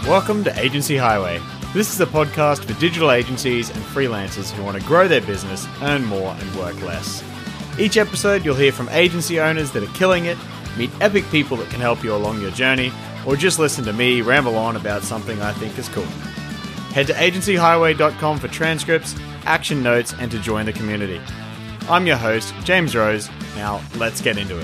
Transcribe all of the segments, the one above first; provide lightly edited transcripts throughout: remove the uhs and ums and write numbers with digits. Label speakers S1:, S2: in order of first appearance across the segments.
S1: Welcome to Agency Highway. This is a podcast for digital agencies and freelancers who want to grow their business, earn more, and work less. Each episode, you'll hear from agency owners that are killing it, meet epic people that can help you along your journey, or just listen to me ramble on about something I think is cool. Head to agencyhighway.com for transcripts, action notes, and to join the community. I'm your host, James Rose. Now, let's get into it.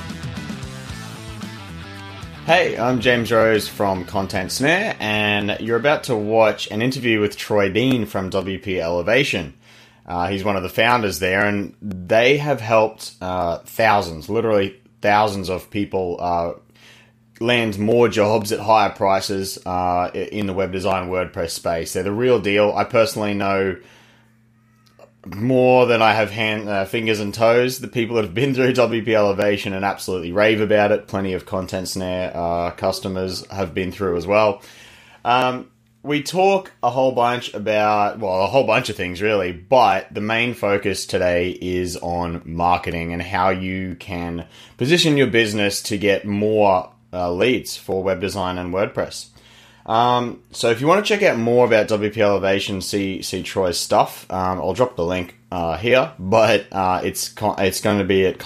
S1: Hey, I'm James Rose from Content Snare, and you're about to watch an interview with Troy Dean from WP Elevation. He's one of the founders there, and they have helped thousands, literally thousands of people land more jobs at higher prices in the web design WordPress space. They're the real deal. I personally know more than I have fingers and toes. The people that have been through WP Elevation and absolutely rave about it. Plenty of Content Snare customers have been through as well. We talk a whole bunch about, a whole bunch of things really, but the main focus today is on marketing and how you can position your business to get more leads for web design and WordPress. So if you want to check out more about WP Elevation, see Troy's stuff, I'll drop the link here, but it's going to be at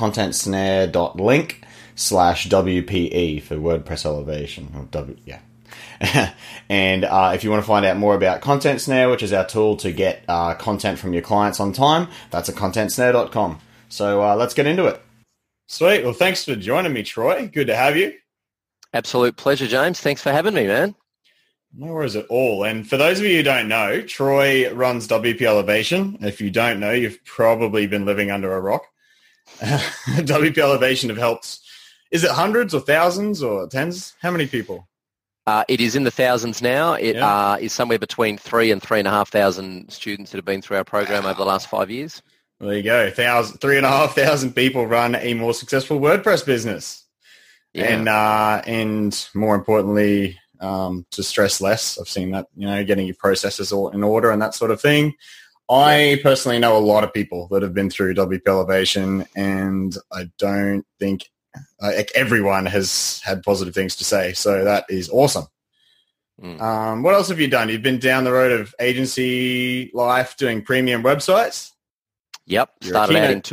S1: contentsnare.link/WPE for WordPress Elevation. And if you want to find out more about Content Snare, which is our tool to get content from your clients on time, that's at contentsnare.com. So let's get into it. Sweet. Well, thanks for joining me, Troy. Good to have you.
S2: Absolute pleasure, James. Thanks for having me, man.
S1: No worries at all. And for those of you who don't know, Troy runs WP Elevation. If you don't know, you've probably been living under a rock. WP Elevation have helped, is it hundreds or thousands or tens? How many people?
S2: It is in the thousands now. It is somewhere between 3,000 and 3,500 students that have been through our program over the last 5 years.
S1: There you go. 3,500 people run a more successful WordPress business. Yeah. And more importantly, to stress less. I've seen that, getting your processes all in order and that sort of thing. I personally know a lot of people that have been through WP Elevation, and I don't think everyone has had positive things to say. So that is awesome. What else have you done? You've been down the road of agency life doing premium websites?
S2: Yep. Started out in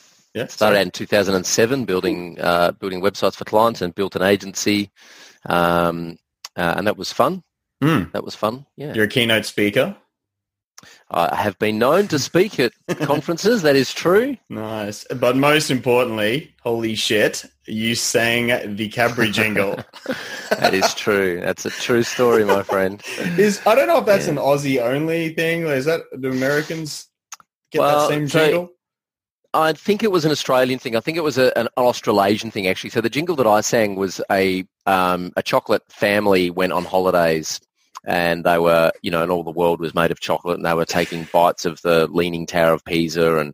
S2: 2007 building websites for clients and built an agency. And that was fun. That was fun, yeah.
S1: You're a keynote speaker?
S2: I have been known to speak at conferences, that is true.
S1: Nice. But most importantly, holy shit, you sang the Cadbury jingle.
S2: That is true. That's a true story, my friend.
S1: I don't know if that's an Aussie-only thing. Is that, do Americans get that same jingle?
S2: I think it was an Australian thing. I think it was an Australasian thing, actually. So the jingle that I sang was a chocolate family went on holidays, and they were, and all the world was made of chocolate, and they were taking bites of the Leaning Tower of Pisa, and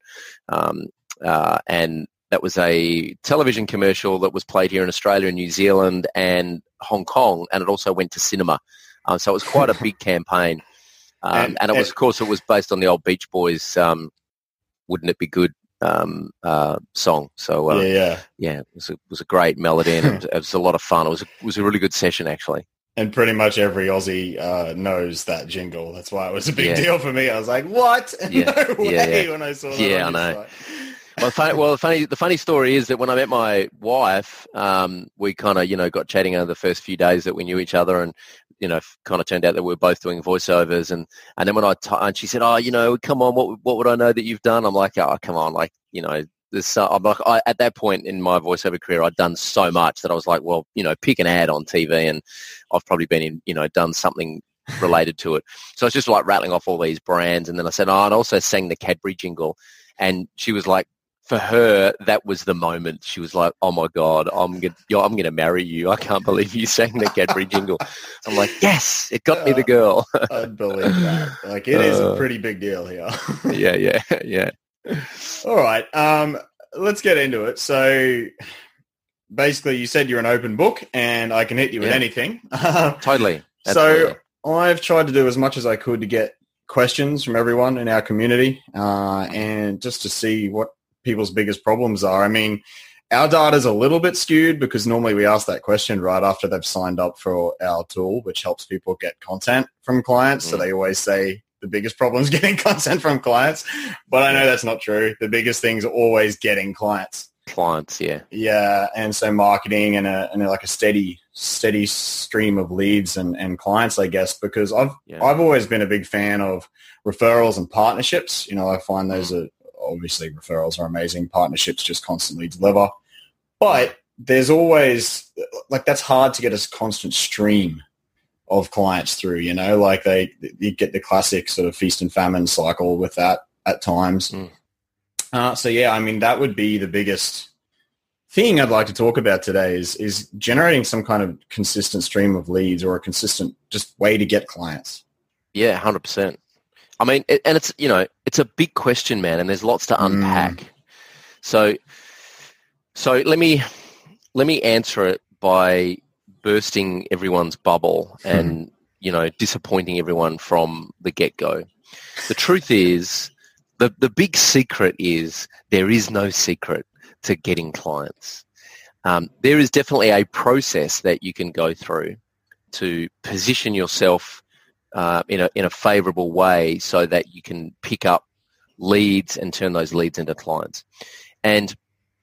S2: that was a television commercial that was played here in Australia and New Zealand and Hong Kong, and it also went to cinema. So it was quite a big campaign, and it was, of course, it was based on the old Beach Boys. Wouldn't it be good? Song. So it was a great melody, and it was a lot of fun. It was a really good session, actually. And
S1: pretty much every Aussie knows that jingle. That's why it was a big deal for me. I was like, "What? No way!" When I saw that.
S2: Yeah, I know. The funny story is that when I met my wife, we kind of got chatting over the first few days that we knew each other, and kind of turned out that we were both doing voiceovers, and then when and she said, "Oh, come on, what would I know that you've done?" I'm like, "Oh, come on, this." I'm like, at that point in my voiceover career, I'd done so much that I was like, "Well, pick an ad on TV," and I've probably been in, done something related to it. So I was just like rattling off all these brands, and then I said, "Oh, and also sang the Cadbury jingle," and she was like, for her, that was the moment. She was like, "Oh my God, I'm gonna marry you. I can't believe you sang the Cadbury jingle." I'm like, "Yes, it got me the girl."
S1: I believe that. Like, it is a pretty big deal here.
S2: Yeah.
S1: All right, let's get into it. So, basically, you said you're an open book, and I can hit you with anything.
S2: Totally.
S1: So, I've tried to do as much as I could to get questions from everyone in our community, and just to see what people's biggest problems are. I mean, Our data's a little bit skewed because normally we ask that question right after they've signed up for our tool, which helps people get content from clients. So they always say the biggest problem is getting content from clients. But I know that's not true. The biggest thing's always getting clients.
S2: Clients, yeah.
S1: Yeah, and so marketing and like a steady stream of leads and clients, I guess, because I've always been a big fan of referrals and partnerships. You know, I find those are obviously referrals are amazing. Partnerships just constantly deliver. But there's always, like, that's hard to get a constant stream of clients through, you know, like you get the classic sort of feast and famine cycle with that at times. So, yeah, I mean, that would be the biggest thing I'd like to talk about today is generating some kind of consistent stream of leads or a consistent just way to get clients.
S2: Yeah, 100%. I mean, and it's, you know, it's a big question, man, and there's lots to unpack. So let me answer it by bursting everyone's bubble and, you know, disappointing everyone from the get-go. The truth is, the big secret is there is no secret to getting clients. There is definitely a process that you can go through to position yourself in a favorable way so that you can pick up leads and turn those leads into clients. And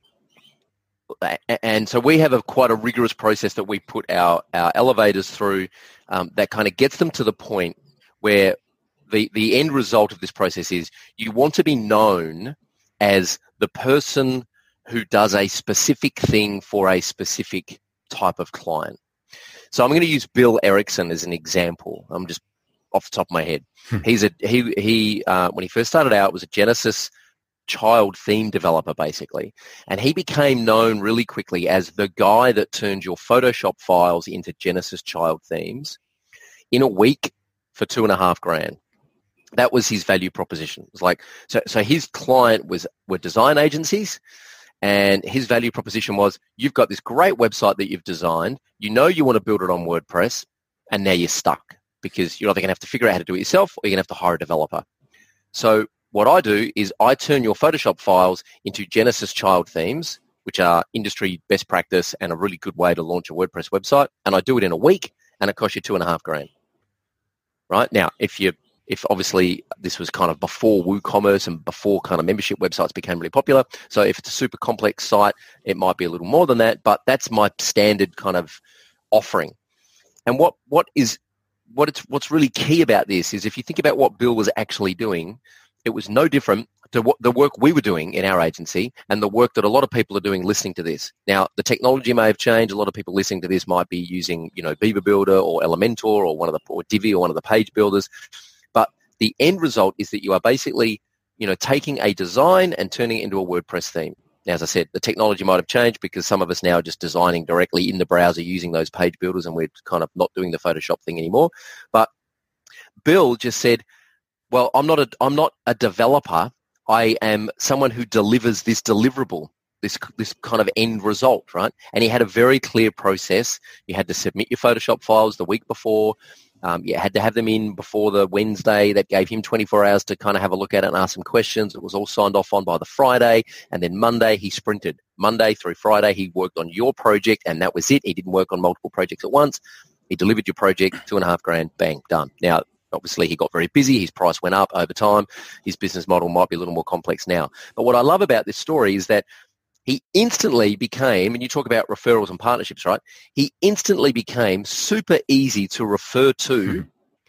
S2: so we have quite a rigorous process that we put our elevators through that kind of gets them to the point where the end result of this process is you want to be known as the person who does a specific thing for a specific type of client. So I'm going to use Bill Erickson as an example. I'm just off the top of my head. He when he first started out was a Genesis child theme developer, basically, and he became known really quickly as the guy that turned your Photoshop files into Genesis child themes in a week for $2,500. That was his value proposition. It was like, so his client were design agencies, and his value proposition was, you've got this great website that you've designed, you know you want to build it on WordPress, and now you're stuck because you're either going to have to figure out how to do it yourself or you're going to have to hire a developer. So what I do is I turn your Photoshop files into Genesis child themes, which are industry best practice and a really good way to launch a WordPress website, and I do it in a week, and it costs you $2,500. Right? Now, if obviously this was kind of before WooCommerce and before kind of membership websites became really popular. So if it's a super complex site, it might be a little more than that, but that's my standard kind of offering. And what's really key about this is if you think about what Bill was actually doing, it was no different to what the work we were doing in our agency and the work that a lot of people are doing listening to this. Now, the technology may have changed. A lot of people listening to this might be using, you know, Beaver Builder or Elementor or Divi or one of the page builders. But the end result is that you are basically, you know, taking a design and turning it into a WordPress theme. Now, as I said, the technology might have changed because some of us now are just designing directly in the browser using those page builders, and we're kind of not doing the Photoshop thing anymore. But Bill just said, well, I'm not a developer. I am someone who delivers this deliverable, this kind of end result, right? And he had a very clear process. You had to submit your Photoshop files the week before. You had to have them in before the Wednesday. That gave him 24 hours to kind of have a look at it and ask some questions. It was all signed off on by the Friday. And then Monday, he sprinted. Monday through Friday, he worked on your project, and that was it. He didn't work on multiple projects at once. He delivered your project, $2,500, bang, done. Now, obviously, he got very busy. His price went up over time. His business model might be a little more complex now. But what I love about this story is that he instantly became, and you talk about referrals and partnerships, right? He instantly became super easy to refer to,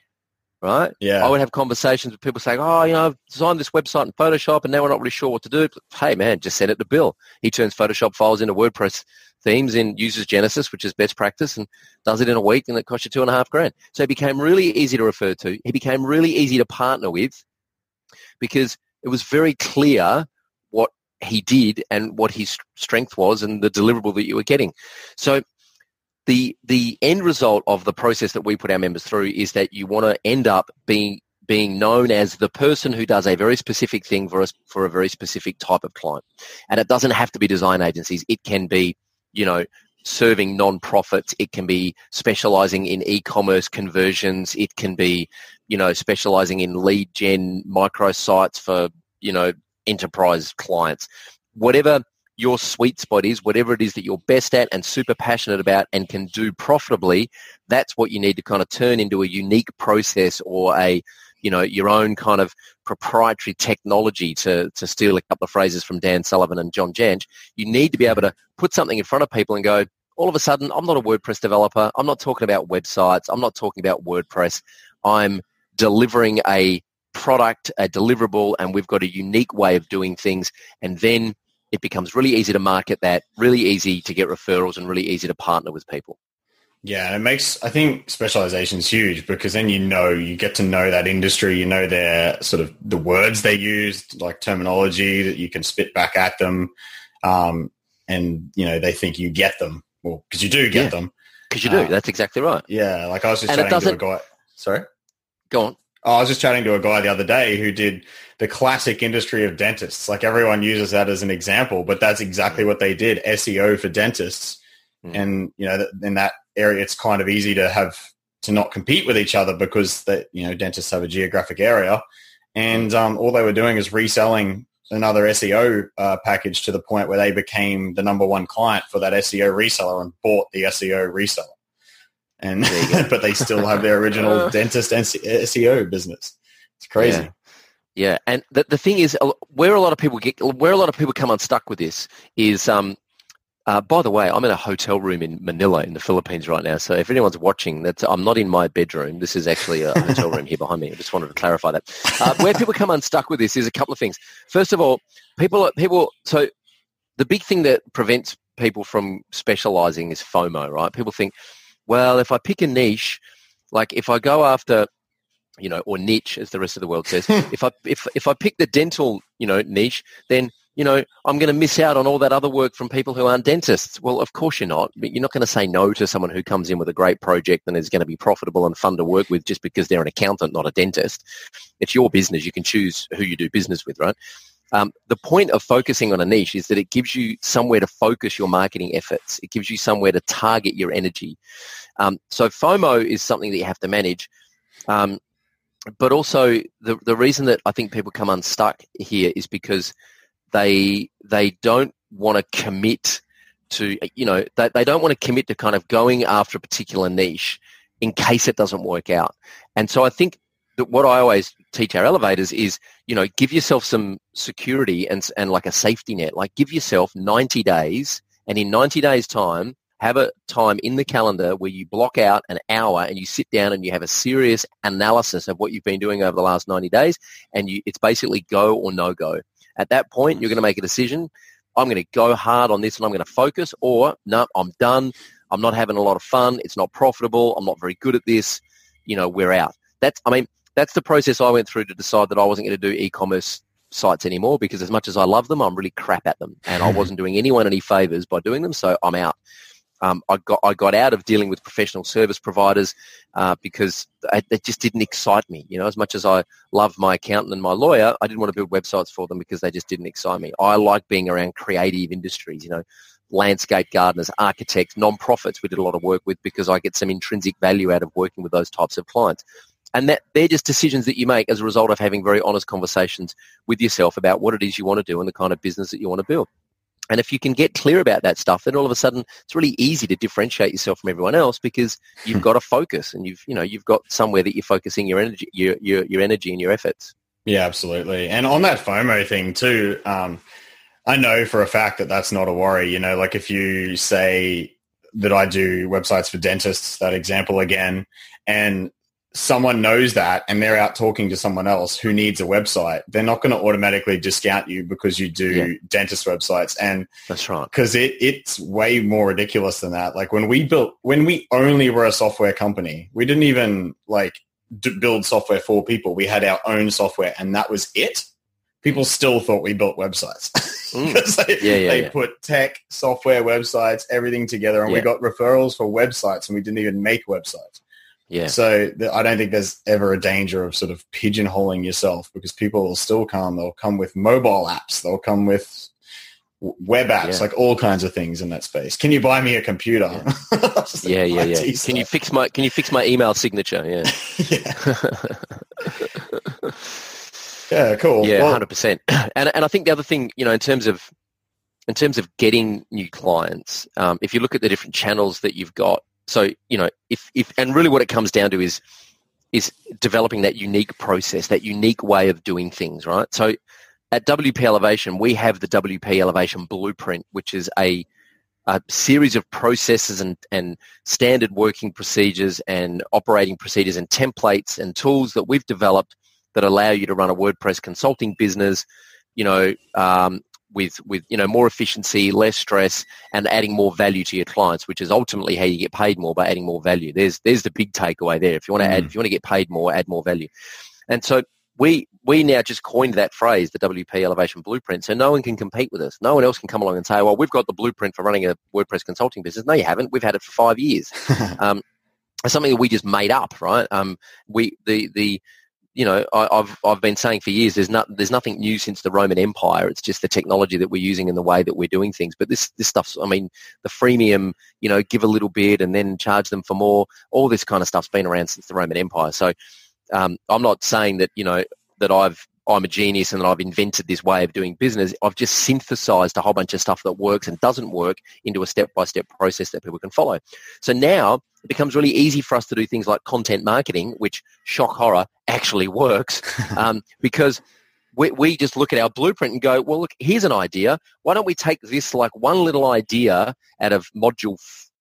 S2: right?
S1: Yeah.
S2: I would have conversations with people saying, oh, you know, I've designed this website in Photoshop and now we're not really sure what to do. Hey, man, just send it to Bill. He turns Photoshop files into WordPress themes and uses Genesis, which is best practice, and does it in a week, and it costs you $2,500. So he became really easy to refer to. He became really easy to partner with because it was very clear what he did and what his strength was and the deliverable that you were getting. So the end result of the process that we put our members through is that you want to end up being known as the person who does a very specific thing for a very specific type of client. And it doesn't have to be design agencies. It can be, you know, serving non-profits. It can be specializing in e-commerce conversions. It can be, you know, specializing in lead gen microsites for, you know, enterprise clients. Whatever your sweet spot is, whatever it is that you're best at and super passionate about and can do profitably, that's what you need to kind of turn into a unique process or your own kind of proprietary technology, to steal a couple of phrases from Dan Sullivan and John Jantsch. You need to be able to put something in front of people and go, all of a sudden, I'm not a WordPress developer. I'm not talking about websites. I'm not talking about WordPress. I'm delivering a product, a deliverable, and we've got a unique way of doing things. And then it becomes really easy to market that, really easy to get referrals, and really easy to partner with people.
S1: Yeah, and I think specialization is huge, because then you get to know that industry, you know their sort of the words they use, like terminology that you can spit back at them, and they think you get them. Well, because you do get them.
S2: Because you do. That's exactly right.
S1: Yeah, like I was just chatting to a guy. Sorry?
S2: Go on.
S1: I was just chatting to a guy the other day who did the classic industry of dentists. Like everyone uses that as an example, but that's exactly what they did, SEO for dentists. And, in that area, it's kind of easy to not compete with each other, because dentists have a geographic area. And all they were doing is reselling another SEO package, to the point where they became the number one client for that SEO reseller and bought the SEO reseller. And but they still have their original dentist and SEO business. It's crazy.
S2: Yeah. And the thing is, where a lot of people come unstuck with this is, by the way, I'm in a hotel room in Manila in the Philippines right now. So if anyone's watching, I'm not in my bedroom. This is actually a hotel room here behind me. I just wanted to clarify that. Where people come unstuck with this is a couple of things. First of all, so the big thing that prevents people from specializing is FOMO, right? People think, well, if I pick a niche, like if I go after, or niche, as the rest of the world says, if I pick the dental, niche, then, I'm going to miss out on all that other work from people who aren't dentists. Well, of course you're not. But you're not going to say no to someone who comes in with a great project and is going to be profitable and fun to work with just because they're an accountant, not a dentist. It's your business. You can choose who you do business with, right? The point of focusing on a niche is that it gives you somewhere to focus your marketing efforts. It gives you somewhere to target your energy. So FOMO is something that you have to manage. But also the reason that I think people come unstuck here is because they don't want to commit to, they don't want to commit to kind of going after a particular niche in case it doesn't work out. And so I think that what I always teach our elevators is, give yourself some security and like a safety net. Like give yourself 90 days, and in 90 days' time, have a time in the calendar where you block out an hour and you sit down and you have a serious analysis of what you've been doing over the last 90 days, and it's basically go or no go. At that point, you're going to make a decision. I'm going to go hard on this and I'm going to focus, or no, I'm done. I'm not having a lot of fun. It's not profitable. I'm not very good at this. We're out. That's the process I went through to decide that I wasn't going to do e-commerce sites anymore, because as much as I love them, I'm really crap at them, and I wasn't doing anyone any favors by doing them. So I'm out. I got out of dealing with professional service providers because it just didn't excite me. As much as I love my accountant and my lawyer, I didn't want to build websites for them because they just didn't excite me. I like being around creative industries, landscape gardeners, architects, non-profits we did a lot of work with, because I get some intrinsic value out of working with those types of clients. And that they're just decisions that you make as a result of having very honest conversations with yourself about what it is you want to do and the kind of business that you want to build. And if you can get clear about that stuff, then all of a sudden it's really easy to differentiate yourself from everyone else, because you've got a focus and you've got somewhere that you're focusing your energy, your energy and your efforts.
S1: Yeah, absolutely. And on that FOMO thing too, I know for a fact that that's not a worry. Like if you say that I do websites for dentists, that example again, and someone knows that and they're out talking to someone else who needs a website, they're not going to automatically discount you because you do dentist websites. And
S2: that's right.
S1: Because it's way more ridiculous than that. Like when we only were a software company, we didn't even build software for people. We had our own software and that was it. People still thought we built websites because they put tech, software, websites, everything together, and we got referrals for websites and we didn't even make websites.
S2: Yeah.
S1: So I don't think there's ever a danger of sort of pigeonholing yourself, because people will still come. They'll come with mobile apps. They'll come with web apps, like all kinds of things in that space. Can you buy me a computer?
S2: Yeah. Can you fix my email signature? Yeah.
S1: Yeah, cool.
S2: Yeah, 100%. And I think the other thing, in terms of in terms of getting new clients, if you look at the different channels that you've got, so, if and really what it comes down to is developing that unique process, that unique way of doing things, right? So at WP Elevation, we have the WP Elevation Blueprint, which is a series of processes and standard working procedures and operating procedures and templates and tools that we've developed that allow you to run a WordPress consulting business, with more efficiency, less stress, and adding more value to your clients, which is ultimately how you get paid more, by adding more value. There's the big takeaway there. If you want to get paid more, add more value. And so we now just coined that phrase, the WP Elevation Blueprint, so no one can compete with us. No one else can come along and say, well, we've got the blueprint for running a WordPress consulting business. No, you haven't. We've had it for 5 years. It's something that we just made up, right? I've been saying for years, there's nothing new since the Roman Empire. It's just the technology that we're using and the way that we're doing things. But this stuff's, the freemium, give a little bit and then charge them for more. All this kind of stuff's been around since the Roman Empire. So I'm not saying that, that I'm a genius and that I've invented this way of doing business. I've just synthesized a whole bunch of stuff that works and doesn't work into a step-by-step process that people can follow. So now it becomes really easy for us to do things like content marketing, which, shock horror, actually works, because we just look at our blueprint and go, well, look, here's an idea. Why don't we take this like one little idea out of module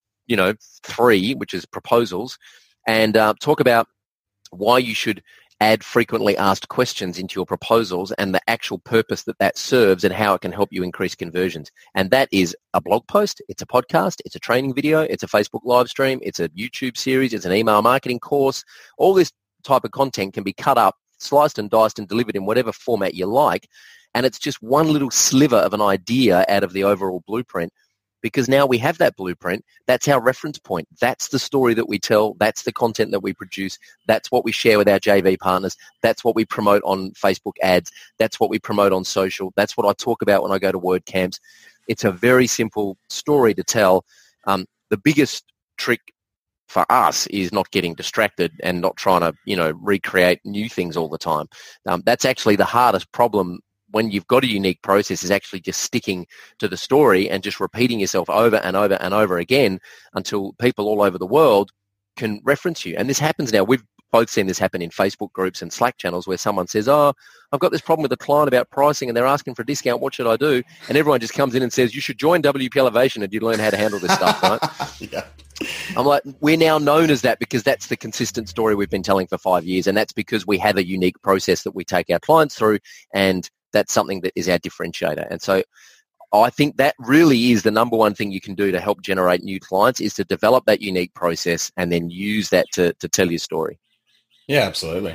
S2: 3, which is proposals, and talk about why you should add frequently asked questions into your proposals and the actual purpose that serves and how it can help you increase conversions. And that is a blog post, it's a podcast, it's a training video, it's a Facebook live stream, it's a YouTube series, it's an email marketing course. All this type of content can be cut up, sliced and diced and delivered in whatever format you like. And it's just one little sliver of an idea out of the overall blueprint. Because now we have that blueprint, that's our reference point. That's the story that we tell. That's the content that we produce. That's what we share with our JV partners. That's what we promote on Facebook ads. That's what we promote on social. That's what I talk about when I go to WordCamps. It's a very simple story to tell. The biggest trick for us is not getting distracted and not trying to, recreate new things all the time. That's actually the hardest problem when you've got a unique process, is actually just sticking to the story and just repeating yourself over and over and over again until people all over the world can reference you. And this happens now. We've both seen this happen in Facebook groups and Slack channels where someone says, oh, I've got this problem with a client about pricing and they're asking for a discount. What should I do? And everyone just comes in and says, you should join WP Elevation and you learn how to handle this stuff, right?
S1: Yeah.
S2: I'm like, we're now known as that because that's the consistent story we've been telling for 5 years. And that's because we have a unique process that we take our clients through, and that's something that is our differentiator. And so I think that really is the number one thing you can do to help generate new clients, is to develop that unique process and then use that to tell your story.
S1: Yeah, absolutely.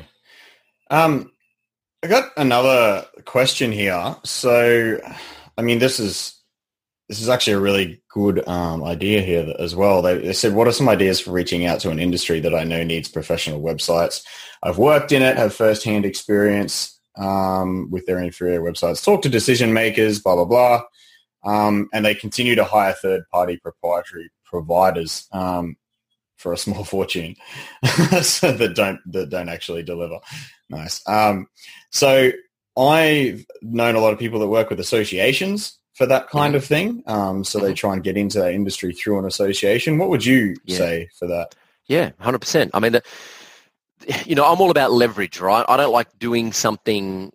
S1: I got another question here. So, this is actually a really good idea here as well. They said, what are some ideas for reaching out to an industry that I know needs professional websites? I've worked in it, have firsthand experience with their inferior websites, talk to decision makers, blah, blah, blah. And they continue to hire third-party proprietary providers for a small fortune so that don't actually deliver. Nice. So I've known a lot of people that work with associations for that kind of thing. So they try and get into that industry through an association. What would you say for that?
S2: Yeah, 100%. I'm all about leverage, right? I don't like doing something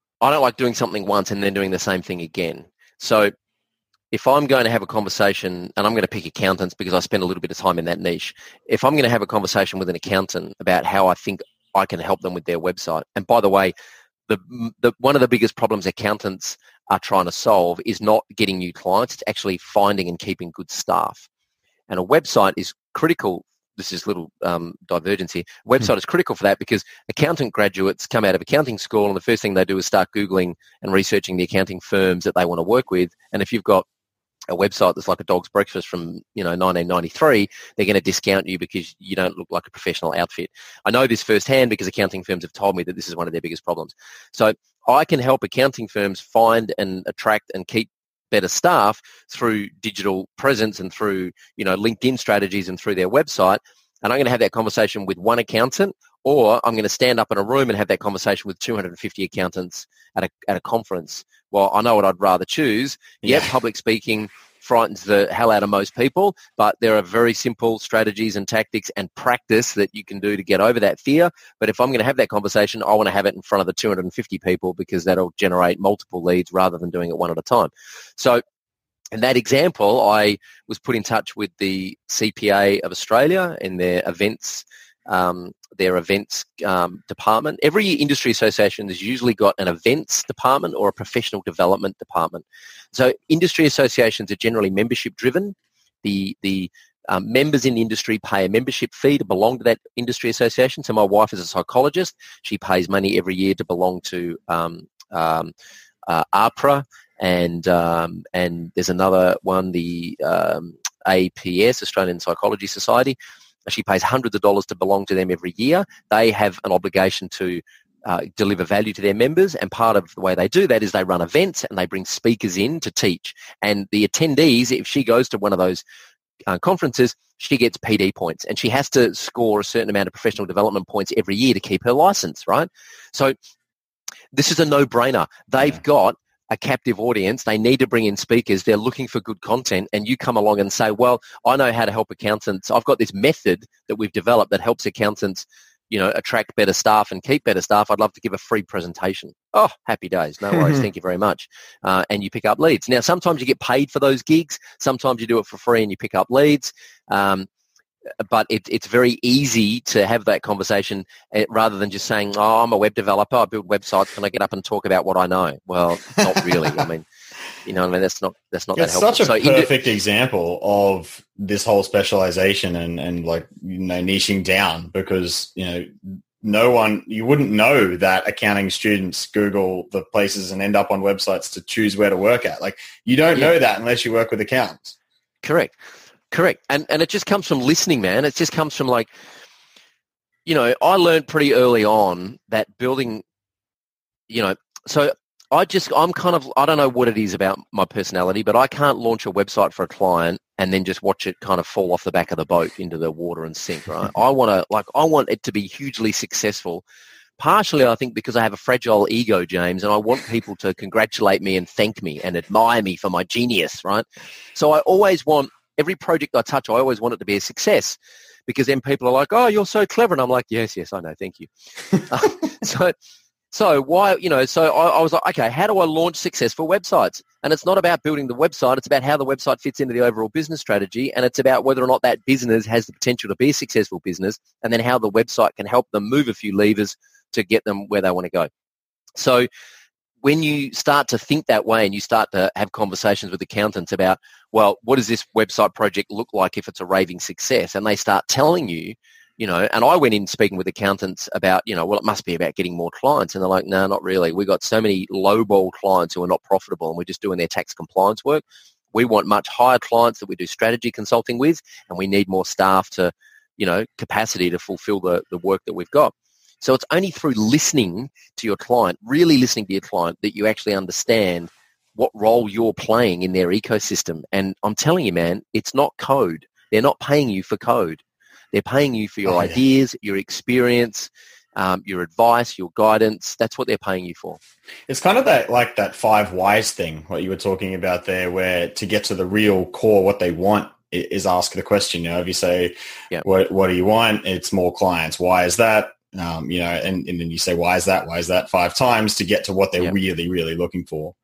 S2: once and then doing the same thing again. So if I'm going to have a conversation, and I'm going to pick accountants because I spend a little bit of time in that niche, if I'm going to have a conversation with an accountant about how I think I can help them with their website, and by the way, the one of the biggest problems accountants are trying to solve is not getting new clients, it's actually finding and keeping good staff. And a website is critical. This is a little divergence here. Website is critical for that because accountant graduates come out of accounting school and the first thing they do is start Googling and researching the accounting firms that they want to work with. And if you've got a website that's like a dog's breakfast from 1993, they're going to discount you because you don't look like a professional outfit. I know this firsthand because accounting firms have told me that this is one of their biggest problems. So I can help accounting firms find and attract and keep better staff through digital presence and through LinkedIn strategies and through their website. And I'm going to have that conversation with one accountant, or I'm going to stand up in a room and have that conversation with 250 accountants at a conference well, I know what I'd rather choose. Yeah, public speaking frightens the hell out of most people, but there are very simple strategies and tactics and practice that you can do to get over that fear. But if I'm going to have that conversation, I want to have it in front of the 250 people, because that'll generate multiple leads rather than doing it one at a time. So in that example, I was put in touch with the CPA of Australia in their events department. Every industry association has usually got an events department or a professional development department. So industry associations are generally membership driven. The members in the industry pay a membership fee to belong to that industry association. So my wife is a psychologist. She pays money every year to belong to APRA, and there's another one, the APS, Australian Psychology Society. She pays hundreds of dollars to belong to them every year. They have an obligation to deliver value to their members, and part of the way they do that is they run events and they bring speakers in to teach. And the attendees, if she goes to one of those conferences, she gets PD points, and she has to score a certain amount of professional development points every year to keep her license, right? So this is a no-brainer. They've got a captive audience. They need to bring in speakers. They're looking for good content, and you come along and say, well, I know how to help accountants. I've got this method that we've developed that helps accountants, attract better staff and keep better staff. I'd love to give a free presentation. Oh, happy days. No worries. Thank you very much. And you pick up leads. Now, sometimes you get paid for those gigs. Sometimes you do it for free and you pick up leads. But it's very easy to have that conversation rather than just saying, oh, I'm a web developer, I build websites, can I get up and talk about what I know? Well, not really. I mean, that's not that helpful.
S1: It's such a perfect example of this whole specialization and niching down, because, you wouldn't know that accounting students Google the places and end up on websites to choose where to work at. Like, you don't know that unless you work with accountants. Correct.
S2: And it just comes from listening, man. It just comes from I learned pretty early on that building, so I don't know what it is about my personality, but I can't launch a website for a client and then just watch it kind of fall off the back of the boat into the water and sink, right? I want it to be hugely successful. Partially, I think, because I have a fragile ego, James, and I want people to congratulate me and thank me and admire me for my genius, right? So I always want, every project I touch, I always want it to be a success, because then people are like, oh, you're so clever. And I'm like, yes, I know. Thank you. So why, I was like, okay, how do I launch successful websites? And it's not about building the website. It's about how the website fits into the overall business strategy. And it's about whether or not that business has the potential to be a successful business, and then how the website can help them move a few levers to get them where they want to go. So when you start to think that way and you start to have conversations with accountants about, well, what does this website project look like if it's a raving success? And they start telling you, and I went in speaking with accountants about, well, it must be about getting more clients. And they're like, no, not really. We've got so many lowball clients who are not profitable and we're just doing their tax compliance work. We want much higher clients that we do strategy consulting with, and we need more staff to, capacity to fulfill the work that we've got. So it's only through listening to your client, really listening to your client, that you actually understand what role you're playing in their ecosystem. And I'm telling you, man, it's not code. They're not paying you for code. They're paying you for your ideas, your experience, your advice, your guidance. That's what they're paying you for.
S1: It's kind of that 5 whys thing, what you were talking about there, where to get to the real core, what they want is ask the question. If you say, what do you want? It's more clients. Why is that? And then you say, why is that? Why is that 5 times to get to what they're really, really looking for.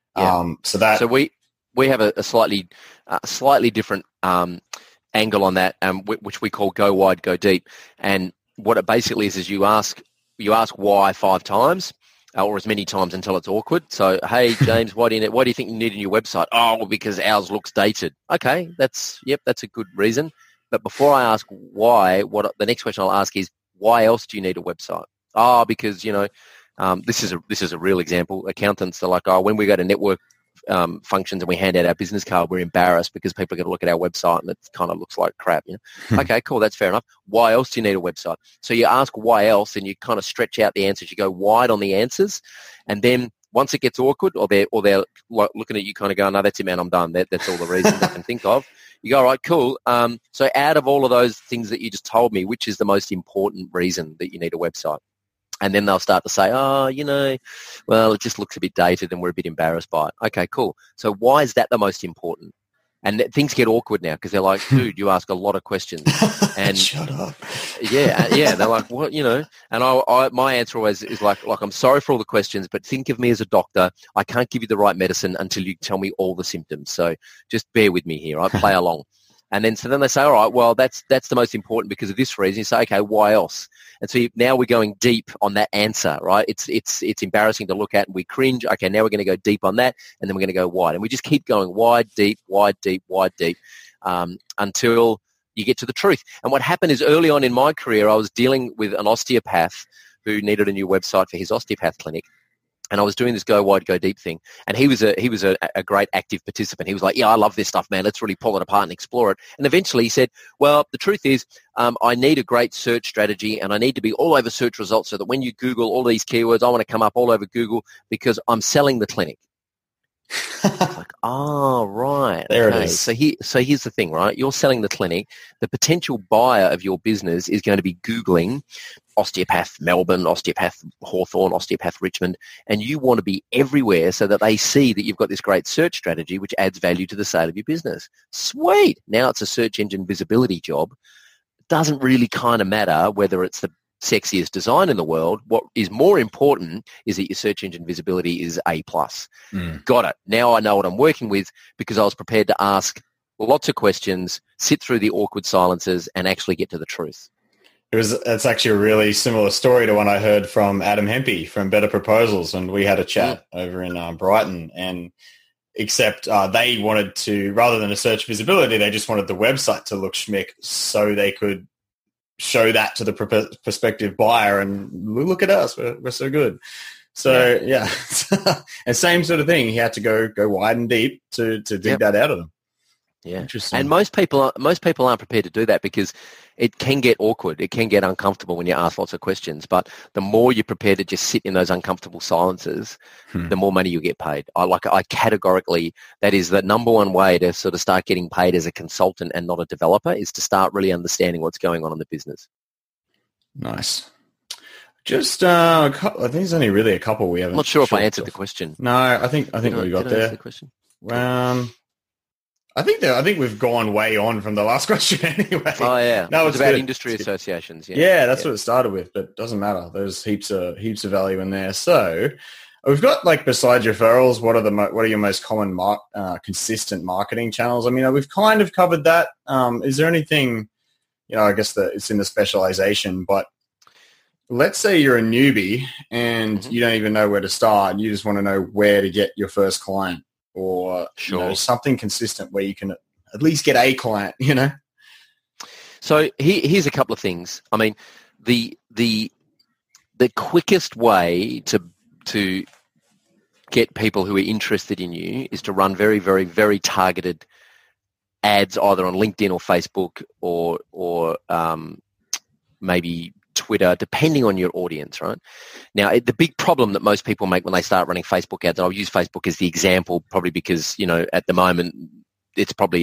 S1: So
S2: we have a slightly different angle on that, which we call go wide, go deep. And what it basically is you ask why 5 times, or as many times until it's awkward. So, hey, James, why do you think you need a new website? Oh, well, because ours looks dated. Okay, that's a good reason. But before I ask why, the next question I'll ask is, why else do you need a website? Oh, because, this is a real example. Accountants are like, oh, when we go to network functions and we hand out our business card, we're embarrassed because people are going to look at our website and it kind of looks like crap. Okay, cool, that's fair enough. Why else do you need a website? So you ask why else, and you kind of stretch out the answers. You go wide on the answers, and then once it gets awkward, or they're looking at you, kind of going, no, that's it, man, I'm done. That's all the reasons I can think of. You go, all right, cool. So out of all of those things that you just told me, which is the most important reason that you need a website? And then they'll start to say, oh, well, it just looks a bit dated and we're a bit embarrassed by it. Okay, cool. So why is that the most important? And things get awkward now because they're like, dude, you ask a lot of questions. And
S1: shut up.
S2: Yeah. They're like, what, And my answer always is like, I'm sorry for all the questions, but think of me as a doctor. I can't give you the right medicine until you tell me all the symptoms. So just bear with me here. I play along. And then, so then they say, all right, well, that's the most important because of this reason. You say, okay, why else? And so now we're going deep on that answer, right? It's embarrassing to look at and we cringe. Okay, now we're going to go deep on that and then we're going to go wide. And we just keep going wide, deep, until you get to the truth. And what happened is early on in my career, I was dealing with an osteopath who needed a new website for his osteopath clinic. And I was doing this go wide, go deep thing. And he was a great active participant. He was like, yeah, I love this stuff, man. Let's really pull it apart and explore it. And eventually he said, well, the truth is I need a great search strategy and I need to be all over search results so that when you Google all these keywords, I want to come up all over Google because I'm selling the clinic. Like, oh, right.
S1: There it is.
S2: So here's the thing, right? You're selling the clinic. The potential buyer of your business is going to be Googling osteopath Melbourne, osteopath Hawthorne, osteopath Richmond, and you want to be everywhere so that they see that you've got this great search strategy which adds value to the sale of your business. Sweet. Now it's a search engine visibility job. It doesn't really kind of matter whether it's the sexiest design in the world. What is more important is that your search engine visibility is A+. Got it. Now I know what I'm working with because I was prepared to ask lots of questions, sit through the awkward silences, and actually get to the truth.
S1: It's actually a really similar story to one I heard from Adam Hempy from Better Proposals, and we had a chat over in Brighton, and except they wanted to, rather than a search visibility, they just wanted the website to look schmick so they could show that to the prospective buyer and look at us, we're so good. So yeah. And same sort of thing. He had to go wide and deep to dig that out of them.
S2: Yeah.
S1: Interesting.
S2: And most people aren't prepared to do that because it can get awkward. It can get uncomfortable when you ask lots of questions. But the more you're prepared to just sit in those uncomfortable silences, the more money you get paid. I categorically, that is the number one way to sort of start getting paid as a consultant and not a developer is to start really understanding what's going on in the business.
S1: Nice. Just I think there's only really a couple we haven't.
S2: I'm not sure if I answered the question.
S1: No, I think we got there.
S2: The question?
S1: I think we've gone way on from the last question anyway.
S2: Oh yeah,
S1: no,
S2: it's about industry associations.
S1: Yeah, that's what it started with, but it doesn't matter. There's heaps of value in there. So we've got, like, besides referrals, what are your most common consistent marketing channels? I mean, we've kind of covered that. Is there anything, I guess that it's in the specialization, but let's say you're a newbie and you don't even know where to start and you just want to know where to get your first client. Or something consistent where you can at least get a client,
S2: So here's a couple of things. I mean, the quickest way to get people who are interested in you is to run very, very, very targeted ads either on LinkedIn or Facebook or maybe Twitter, depending on your audience, right? Now, the big problem that most people make when they start running Facebook ads, and I'll use Facebook as the example probably because, at the moment, it's probably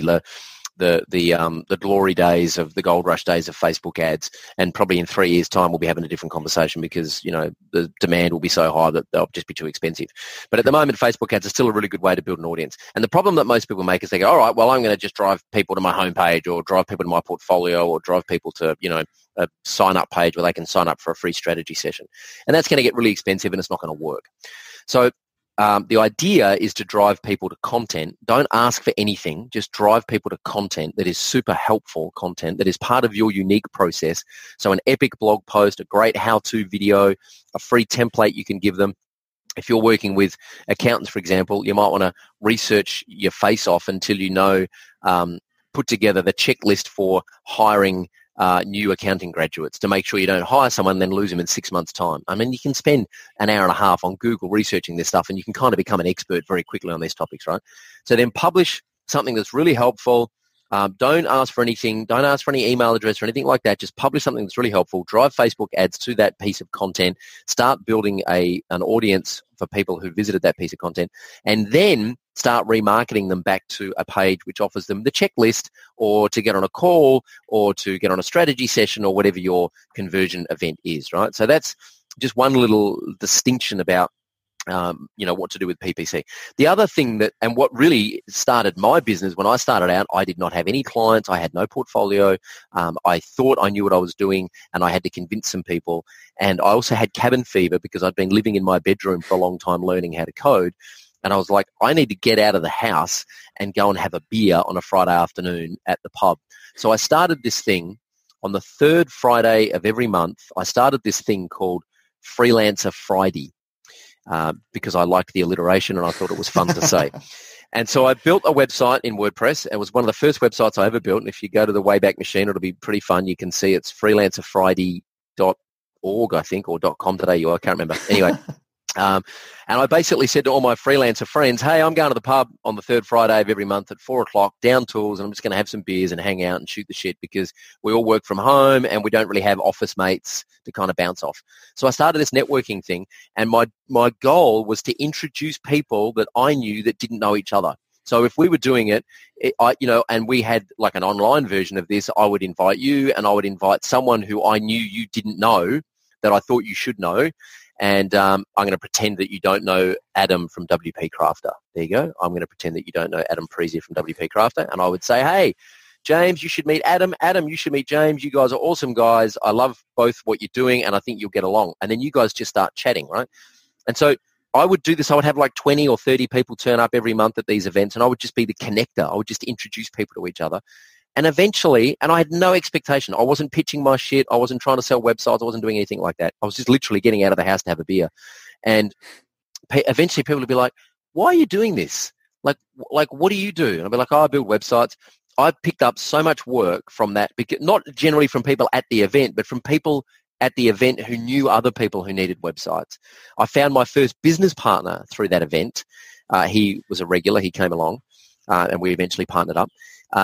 S2: the glory days of the gold rush days of Facebook ads, and probably in 3 years' time we'll be having a different conversation because, the demand will be so high that they'll just be too expensive. But at the moment, Facebook ads are still a really good way to build an audience. And the problem that most people make is they go, all right, well, I'm going to just drive people to my homepage or drive people to my portfolio or drive people to, a sign-up page where they can sign up for a free strategy session. And that's going to get really expensive and it's not going to work. So the idea is to drive people to content. Don't ask for anything. Just drive people to content that is super helpful content that is part of your unique process. So an epic blog post, a great how-to video, a free template you can give them. If you're working with accountants, for example, you might want to research your face off until put together the checklist for hiring new accounting graduates to make sure you don't hire someone and then lose them in 6 months' time. I mean, you can spend an hour and a half on Google researching this stuff and you can kind of become an expert very quickly on these topics, right? So then publish something that's really helpful, Don't ask for anything. Don't ask for any email address or anything like that. Just publish something that's really helpful. Drive Facebook ads to that piece of content. Start building an audience for people who visited that piece of content, and then start remarketing them back to a page which offers them the checklist, or to get on a call, or to get on a strategy session, or whatever your conversion event is, right? So that's just one little distinction about what to do with PPC. The other thing and what really started my business, when I started out, I did not have any clients. I had no portfolio. I thought I knew what I was doing, and I had to convince some people. And I also had cabin fever because I'd been living in my bedroom for a long time learning how to code. And I was like, I need to get out of the house and go and have a beer on a Friday afternoon at the pub. So I started this thing on the third Friday of every month. I started this thing called Freelancer Friday. Because I liked the alliteration and I thought it was fun to say. And so I built a website in WordPress. It was one of the first websites I ever built. And if you go to the Wayback Machine, it'll be pretty fun. You can see it's freelancerfriday.org, I think, or .com today. I can't remember. Anyway. And I basically said to all my freelancer friends, hey, I'm going to the pub on the third Friday of every month at 4:00, down tools, and I'm just going to have some beers and hang out and shoot the shit, because we all work from home and we don't really have office mates to kind of bounce off. So I started this networking thing, and my goal was to introduce people that I knew that didn't know each other. So if we were doing it, and we had like an online version of this, I would invite you, and I would invite someone who I knew you didn't know that I thought you should know. And I'm going to pretend that you don't know Adam from WP Crafter. There you go. I'm going to pretend that you don't know Adam Parisi from WP Crafter. And I would say, hey, James, you should meet Adam. Adam, you should meet James. You guys are awesome guys. I love both what you're doing, and I think you'll get along. And then you guys just start chatting, right? And so I would do this. I would have like 20 or 30 people turn up every month at these events, and I would just be the connector. I would just introduce people to each other. And eventually, and I had no expectation. I wasn't pitching my shit. I wasn't trying to sell websites. I wasn't doing anything like that. I was just literally getting out of the house to have a beer. And eventually people would be like, why are you doing this? Like, what do you do? And I'd be like, I build websites. I picked up so much work from that, not generally from people at the event, but from people at the event who knew other people who needed websites. I found my first business partner through that event. He was a regular. He came along, and we eventually partnered up.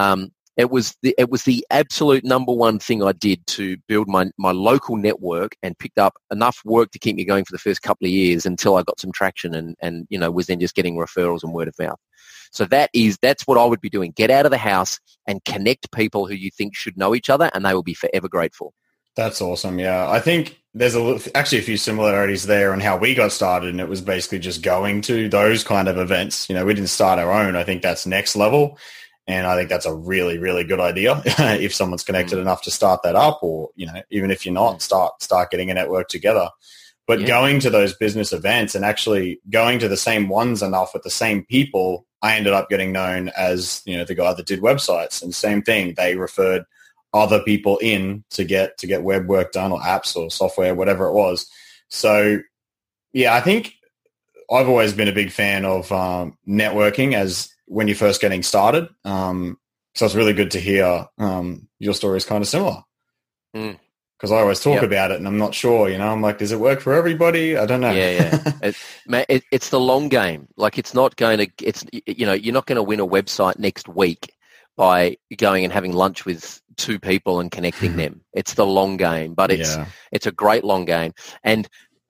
S2: It was the absolute number one thing I did to build my local network, and picked up enough work to keep me going for the first couple of years until I got some traction, and was then just getting referrals and word of mouth. So that's what I would be doing. Get out of the house and connect people who you think should know each other, and they will be forever grateful.
S1: That's awesome. Yeah. I think there's actually a few similarities there on how we got started, and it was basically just going to those kind of events. We didn't start our own. I think that's next level. And I think that's a really, really good idea if someone's connected enough to start that up, or, even if you're not, start getting a network together. But going to those business events and actually going to the same ones enough with the same people, I ended up getting known as, the guy that did websites. And same thing, they referred other people in to get web work done, or apps or software, whatever it was. So, yeah, I think I've always been a big fan of networking as when you're first getting started. So it's really good to hear your story is kind of similar. Because I always talk about it and I'm not sure, I'm like, does it work for everybody? I don't know.
S2: Yeah. It's the long game. Like, it's not going to, you're not going to win a website next week by going and having lunch with two people and connecting them. It's the long game, but it's a great long game. And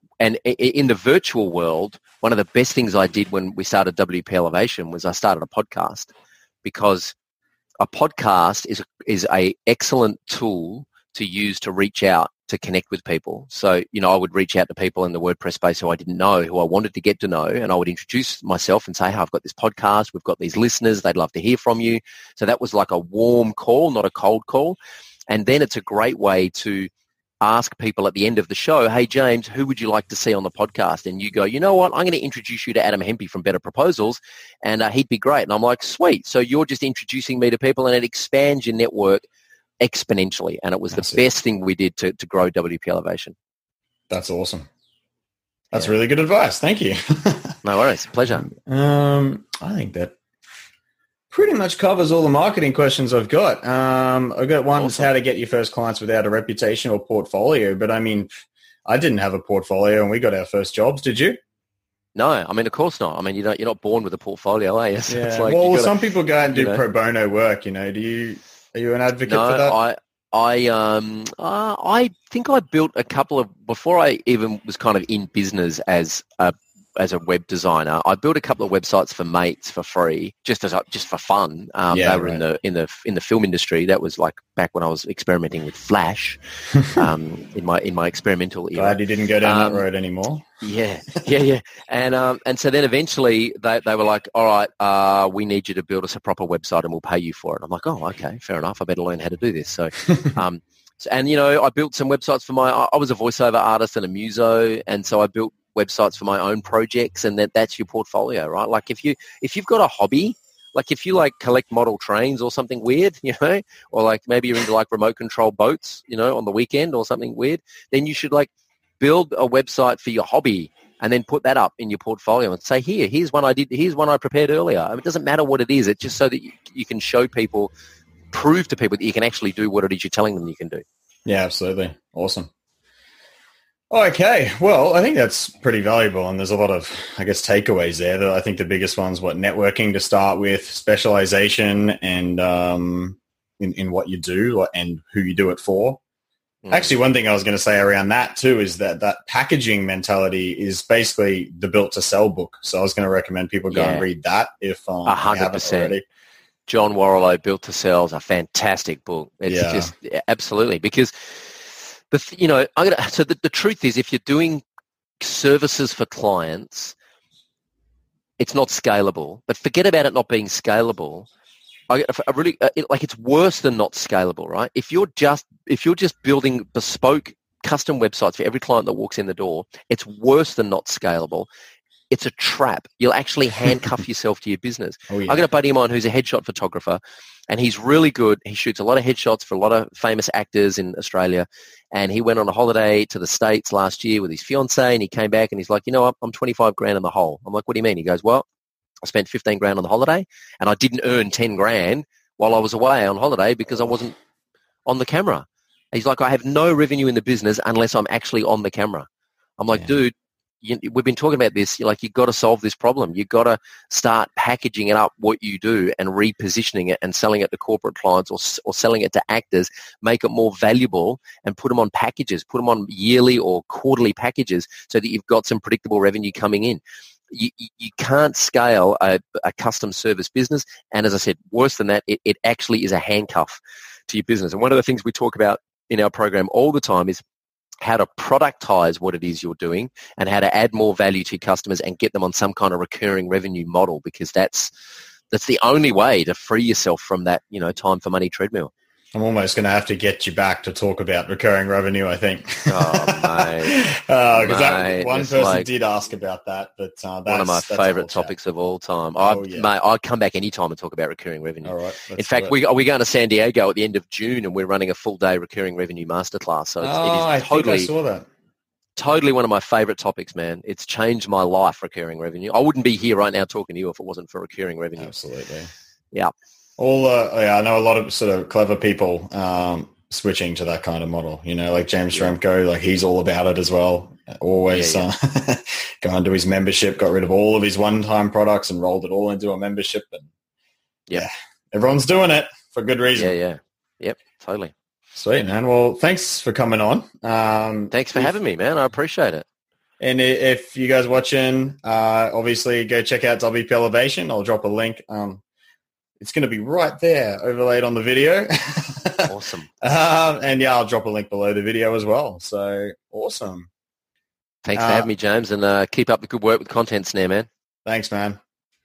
S2: in the virtual world, one of the best things I did when we started WP Elevation was I started a podcast, because a podcast is a excellent tool to use to reach out, to connect with people. So, I would reach out to people in the WordPress space who I didn't know, who I wanted to get to know, and I would introduce myself and say, hey, I've got this podcast. We've got these listeners. They'd love to hear from you. So that was like a warm call, not a cold call. And then it's a great way to ask people at the end of the show, hey, James, who would you like to see on the podcast? And you go, you know what, I'm going to introduce you to Adam Hempy from Better Proposals, and he'd be great. And I'm like, sweet. So you're just introducing me to people, and it expands your network exponentially. And it was the best thing we did to grow WP Elevation.
S1: That's awesome. That's really good advice. Thank you.
S2: No worries. Pleasure.
S1: I think that pretty much covers all the marketing questions I've got. I've got one, awesome. How to get your first clients without a reputation or portfolio. But I mean, I didn't have a portfolio and we got our first jobs. Did you?
S2: No, I mean, of course not. I mean, you're not born with a portfolio, are you? So
S1: Yeah.
S2: it's like
S1: Well,
S2: gotta,
S1: some people go out and do pro bono work. Are you an advocate for that?
S2: I think I built a couple of, before I even was kind of in business as a web designer, I built a couple of websites for mates for free, just for fun. They were in the film industry. That was like back when I was experimenting with Flash, in my experimental era.
S1: Glad you didn't go down that road anymore.
S2: Yeah. And so then eventually they were like, all right, we need you to build us a proper website and we'll pay you for it. I'm like, oh, okay, fair enough. I better learn how to do this. So, and I built some websites for I was a voiceover artist and a muso. And so I built websites for my own projects, and that's your portfolio, right? Like if you've got a hobby, like if you like collect model trains or something weird, or like maybe you're into like remote control boats, on the weekend or something weird, then you should like build a website for your hobby and then put that up in your portfolio and say, here's one I prepared earlier. I mean, it doesn't matter what it is. It's just so that you can show people, prove to people that you can actually do what it is you're telling them you can do.
S1: Yeah, absolutely. Awesome. Okay, well, I think that's pretty valuable, and there's a lot of, I guess, takeaways there. I think the biggest one's networking to start with, specialization, and in what you do and who you do it for. Actually, one thing I was going to say around that too is that packaging mentality is basically the Built to Sell book. So I was going to recommend people go and read that if
S2: 100%. John Warrilow, Built to Sell, is a fantastic book. It's just absolutely, because the truth is, if you're doing services for clients, it's not scalable. But forget about it not being scalable. It's worse than not scalable, right? If you're just building bespoke custom websites for every client that walks in the door, it's worse than not scalable. It's a trap. You'll actually handcuff yourself to your business.
S1: Oh, yeah.
S2: I've got a buddy of mine who's a headshot photographer, and he's really good. He shoots a lot of headshots for a lot of famous actors in Australia. And he went on a holiday to the States last year with his fiancée, and he came back and he's like, I'm 25 grand in the hole. I'm like, what do you mean? He goes, well, I spent 15 grand on the holiday and I didn't earn 10 grand while I was away on holiday because I wasn't on the camera. He's like, I have no revenue in the business unless I'm actually on the camera. I'm like, dude, we've been talking about this. You've got to solve this problem. You've got to start packaging it up, what you do, and repositioning it and selling it to corporate clients or selling it to actors, make it more valuable and put them on packages, put them on yearly or quarterly packages so that you've got some predictable revenue coming in. You can't scale a custom service business. And as I said, worse than that, it actually is a handcuff to your business. And one of the things we talk about in our program all the time is how to productize what it is you're doing and how to add more value to your customers and get them on some kind of recurring revenue model, because that's the only way to free yourself from that, time for money treadmill.
S1: I'm almost going to have to get you back to talk about recurring revenue, I think.
S2: Oh, mate.
S1: Because that one person did ask about that. But that's
S2: one of my favourite topics of all time. Mate, I'd come back any time and talk about recurring revenue.
S1: All right.
S2: In fact, we're going to San Diego at the end of June, and we're running a full-day recurring revenue masterclass. So
S1: I think I saw that.
S2: Totally one of my favourite topics, man. It's changed my life, recurring revenue. I wouldn't be here right now talking to you if it wasn't for recurring revenue.
S1: Absolutely.
S2: Yeah.
S1: I know a lot of sort of clever people switching to that kind of model. Like James Stremko, like he's all about it as well. Always going to his membership, got rid of all of his one-time products and rolled it all into a membership. And everyone's doing it for good reason.
S2: Yeah. Yep, totally.
S1: Sweet, man. Well, thanks for coming on.
S2: Thanks for having me, man. I appreciate it.
S1: And if you guys watching, obviously go check out WP Elevation. I'll drop a link. It's going to be right there, overlaid on the video.
S2: Awesome.
S1: And I'll drop a link below the video as well. So awesome.
S2: Thanks for having me, James, and keep up the good work with Content Snare, man.
S1: Thanks, man.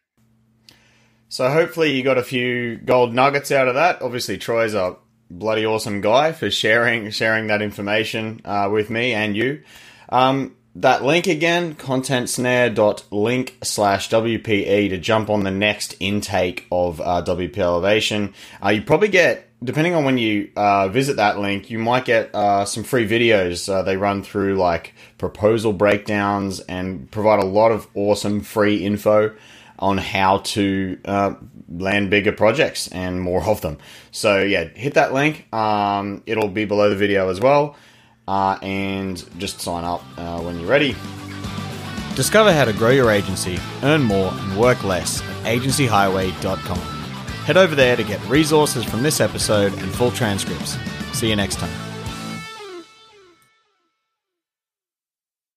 S1: So hopefully you got a few gold nuggets out of that. Obviously, Troy's a bloody awesome guy for sharing that information with me and you. That link again, contentsnare.link/WPE to jump on the next intake of WP Elevation. You probably get, depending on when you visit that link, you might get some free videos. They run through like proposal breakdowns and provide a lot of awesome free info on how to land bigger projects and more of them. So hit that link. It'll be below the video as well. And just sign up when you're ready. Discover how to grow your agency, earn more, and work less at agencyhighway.com. Head over there to get resources from this episode and full transcripts. See you next time.